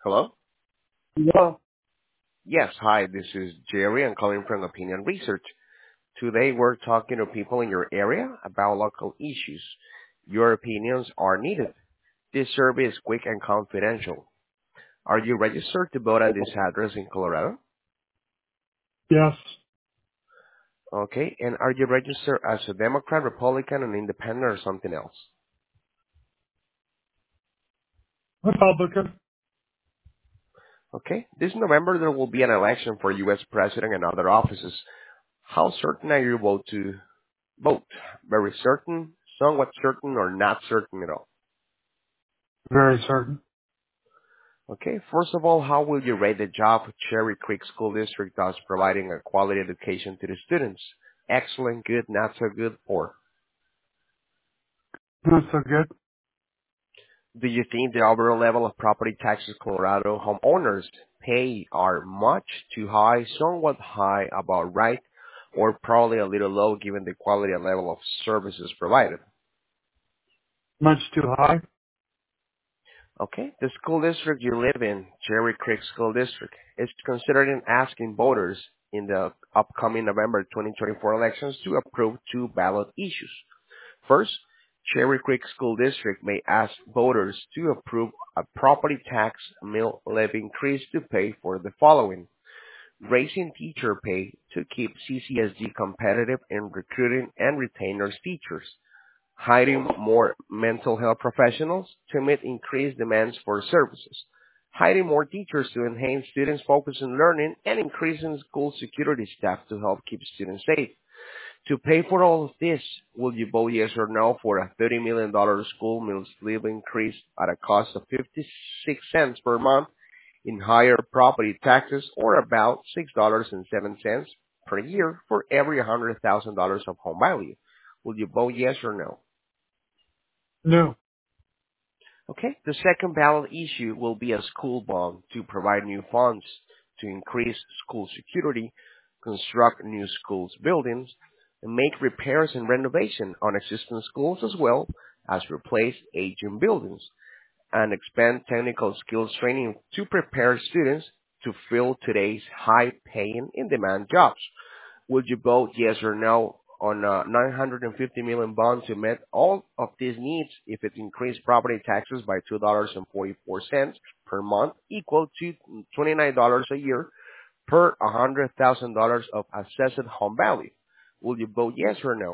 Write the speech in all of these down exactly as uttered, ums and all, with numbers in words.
Hello? Yeah, Yes, hi, this is Jerry. I'm calling from Opinion Research. Today we're talking to people in your area about local issues. Your opinions are needed. This survey is quick and confidential. Are you registered to vote at this address in Colorado? yes, Okay, and are you registered as a Democrat, Republican, and Independent or something else? Republican. Okay, this November there will be an election for U S President and other offices. How certain are you vote to vote? Very certain, somewhat certain, or not certain at all? Very certain. Okay, first of all, how will you rate the job Cherry Creek School District does providing a quality education to the students? Excellent, good, not so good, poor. Not so good. Do you think the overall level of property taxes Colorado homeowners pay are much too high, somewhat high, about right, or probably a little low given the quality and level of services provided? Much too high. Okay, the school district you live in, Cherry Creek School District, is considering asking voters in the upcoming November twenty twenty-four elections to approve two ballot issues. First, Cherry Creek School District may ask voters to approve a property tax mill levy increase to pay for the following: raising teacher pay to keep C C S D competitive in recruiting and retaining teachers, hiring more mental health professionals to meet increased demands for services, hiring more teachers to enhance students' focus on learning, and increasing school security staff to help keep students safe. To pay for all of this, will you vote yes or no for a thirty million dollars school meals leave increase at a cost of fifty-six cents per month in higher property taxes, or about six dollars and seven cents per year for every one hundred thousand dollars of home value? Will you vote yes or no? No, Okay. The second ballot issue will be a school bond to provide new funds to increase school security, construct new schools buildings, and make repairs and renovation on existing schools as well as replace aging buildings and expand technical skills training to prepare students to fill today's high paying in demand jobs. Would you vote yes or no on a nine hundred fifty million bond to meet all of these needs if it increased property taxes by two dollars and forty-four cents per month, equal to twenty-nine dollars a year per one hundred thousand dollars of assessed home value? Will you vote yes or no?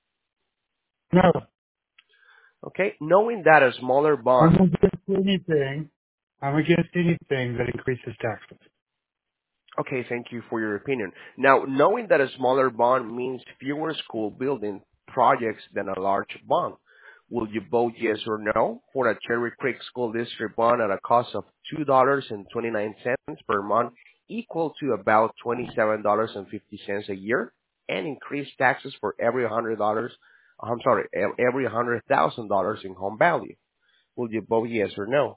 no. Okay, knowing that a smaller I'm bond. against anything. I'm against anything that increases taxes. Okay, thank you for your opinion. Now, knowing that a smaller bond means fewer school building projects than a large bond, will you vote yes or no for a Cherry Creek School District bond at a cost of two dollars and twenty-nine cents per month, equal to about twenty-seven dollars and fifty cents a year, and increase taxes for every one hundred dollars I'm sorry, e- every one hundred thousand dollars in home value? Will you vote yes or no?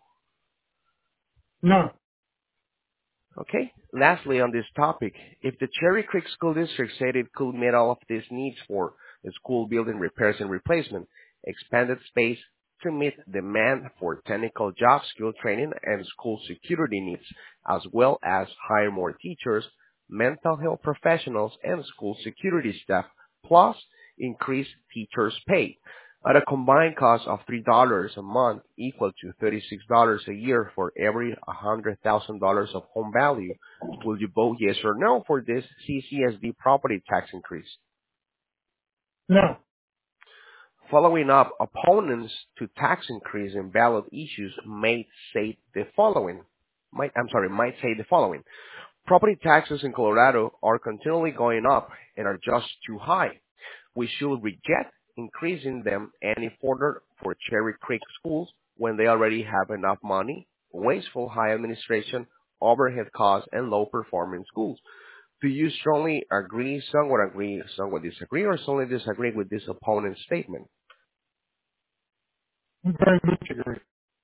No, Okay. Lastly, on this topic, if the Cherry Creek School District said it could meet all of these needs for the school building repairs and replacement, expanded space to meet demand for technical job skill training and school security needs, as well as hire more teachers, mental health professionals, and school security staff, plus increase teachers' pay at a combined cost of three dollars a month, equal to thirty-six dollars a year for every one hundred thousand dollars of home value. Will you vote yes or no for this C C S D property tax increase? no, Following up, opponents to tax increase in ballot issues may say the following. Might, I'm sorry, might say the following. Property taxes in Colorado are continually going up and are just too high. We should reject increasing them any further for Cherry Creek schools when they already have enough money, wasteful high administration, overhead costs, and low performing schools. Do you strongly agree, somewhat agree, somewhat disagree, or strongly disagree with this opponent's statement? I very much agree.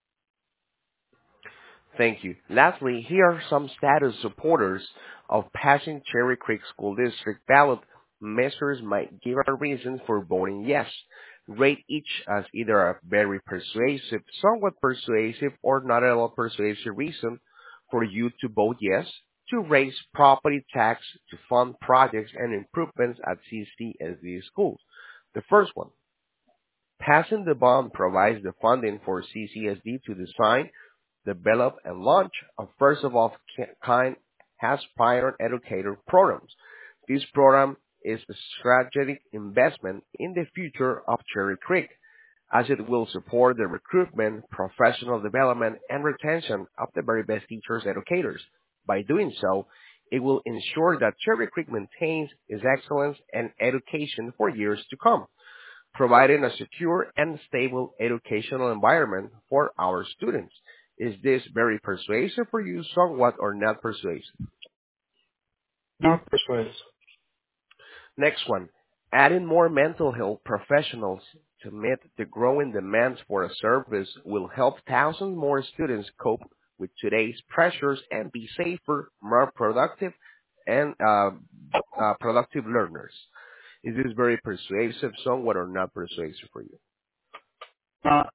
Thank you. Lastly, here are some status supporters of passing Cherry Creek School District ballot measures might give a reason for voting yes. Rate each as either a very persuasive, somewhat persuasive, or not at all persuasive reason for you to vote yes to raise property tax to fund projects and improvements at C C S D schools. The first one, passing the bond provides the funding for C C S D to design, develop, and launch a first of all kind aspirant educator programs. This program is a strategic investment in the future of Cherry Creek, as it will support the recruitment, professional development, and retention of the very best teachers educators. By doing so, it will ensure that Cherry Creek maintains its excellence and education for years to come, providing a secure and stable educational environment for our students. Is this very persuasive for you, somewhat, or not persuasive? Not persuasive. Next one, adding more mental health professionals to meet the growing demands for a service will help thousands more students cope with today's pressures and be safer, more productive, and uh, uh, productive learners. Is this very persuasive, somewhat, or not persuasive for you? Not,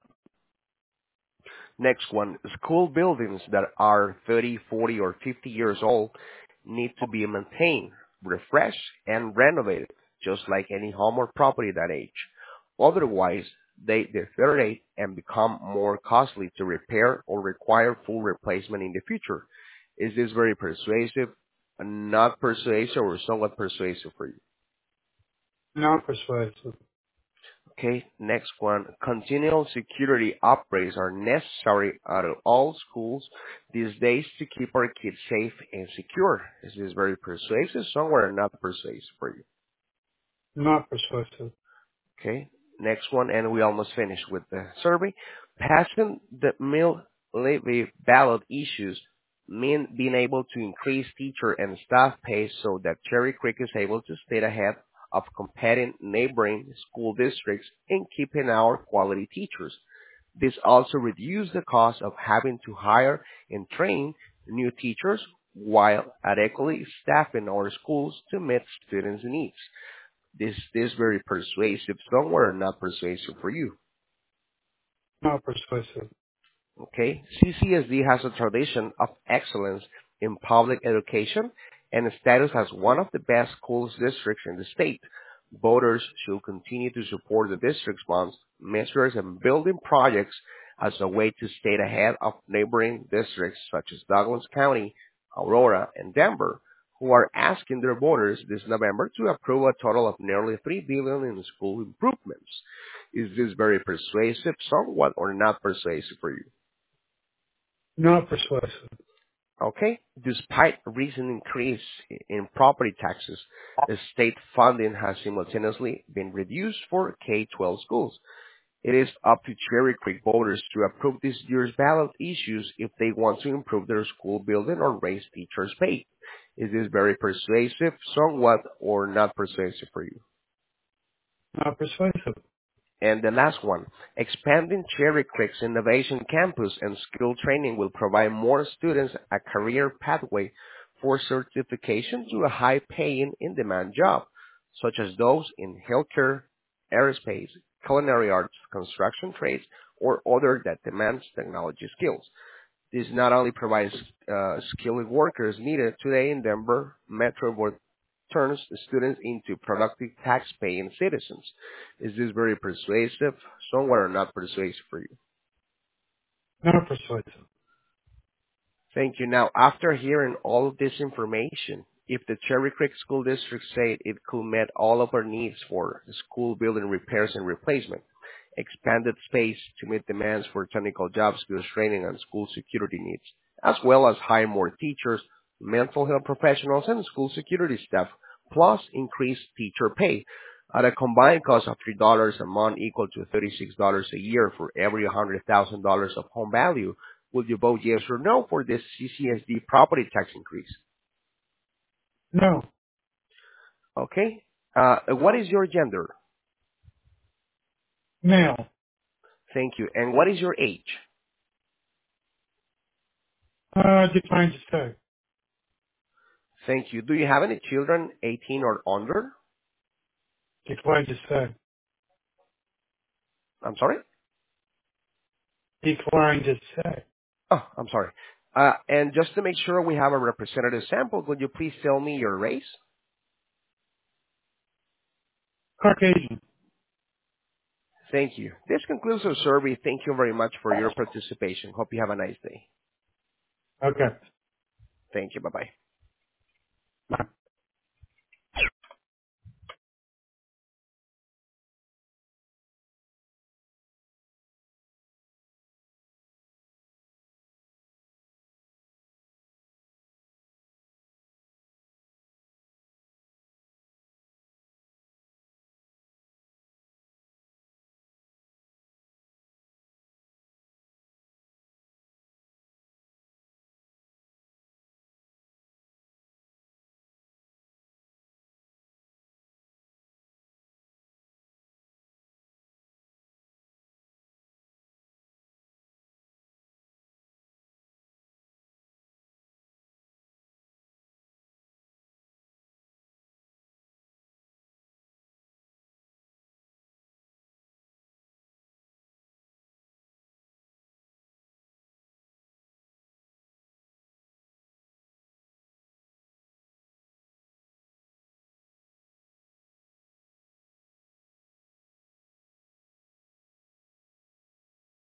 Next one, school buildings that are thirty, forty, or fifty years old need to be maintained, refreshed, and renovated, just like any home or property that age. Otherwise, they deteriorate and become more costly to repair or require full replacement in the future. Is this very persuasive, not persuasive, or somewhat persuasive for you? not persuasive. Okay, next one. Continual security upgrades are necessary at all schools these days to keep our kids safe and secure. Is this very persuasive, somewhere not persuasive for you? Not persuasive. Okay, next one, and we almost finished with the survey. Passing the mill levy ballot issues mean being able to increase teacher and staff pay so that Cherry Creek is able to stay ahead of competing neighboring school districts in keeping our quality teachers. This also reduces the cost of having to hire and train new teachers while adequately staffing our schools to meet students' needs. This is very persuasive somewhere, not persuasive for you. Not persuasive. Okay, C C S D has a tradition of excellence in public education and status as one of the best schools districts in the state. Voters should continue to support the district's bonds, measures, and building projects as a way to stay ahead of neighboring districts such as Douglas County, Aurora, and Denver, who are asking their voters this November to approve a total of nearly three billion dollars in school improvements. Is this very persuasive, somewhat, or not persuasive for you? Not persuasive. Okay, despite a recent increase in property taxes, the state funding has simultaneously been reduced for K twelve schools. It is up to Cherry Creek voters to approve this year's ballot issues if they want to improve their school building or raise teachers' pay. Is this very persuasive, somewhat, or not persuasive for you? Not persuasive. And the last one, expanding Cherry Creek's Innovation Campus and skill training will provide more students a career pathway for certification to a high-paying, in-demand job, such as those in healthcare, aerospace, culinary arts, construction trades, or other that demands technology skills. This not only provides uh, skilled workers needed today in Denver Metro, but turns the students into productive tax-paying citizens. Is this very persuasive, somewhere or not persuasive for you? Not persuasive. Thank you. Now, after hearing all of this information, if the Cherry Creek School District said it could meet all of our needs for school building repairs and replacement, expanded space to meet demands for technical job skills training and school security needs, as well as hire more teachers, mental health professionals, and school security staff, plus increased teacher pay at a combined cost of three dollars a month equal to thirty-six dollars a year for every one hundred thousand dollars of home value. Will you vote yes or no for this C C S D property tax increase? No. Okay. Uh, what is your gender? Male. Thank you. And what is your age? Uh, declined to say. Thank you. Do you have any children eighteen or under? Declined to say. I'm sorry? Declined to say. Oh, I'm sorry. Uh, and just to make sure we have a representative sample, would you please tell me your race? Caucasian. Thank you. This concludes our survey. Thank you very much for your participation. Hope you have a nice day. Okay. Thank you. Bye-bye. Bye.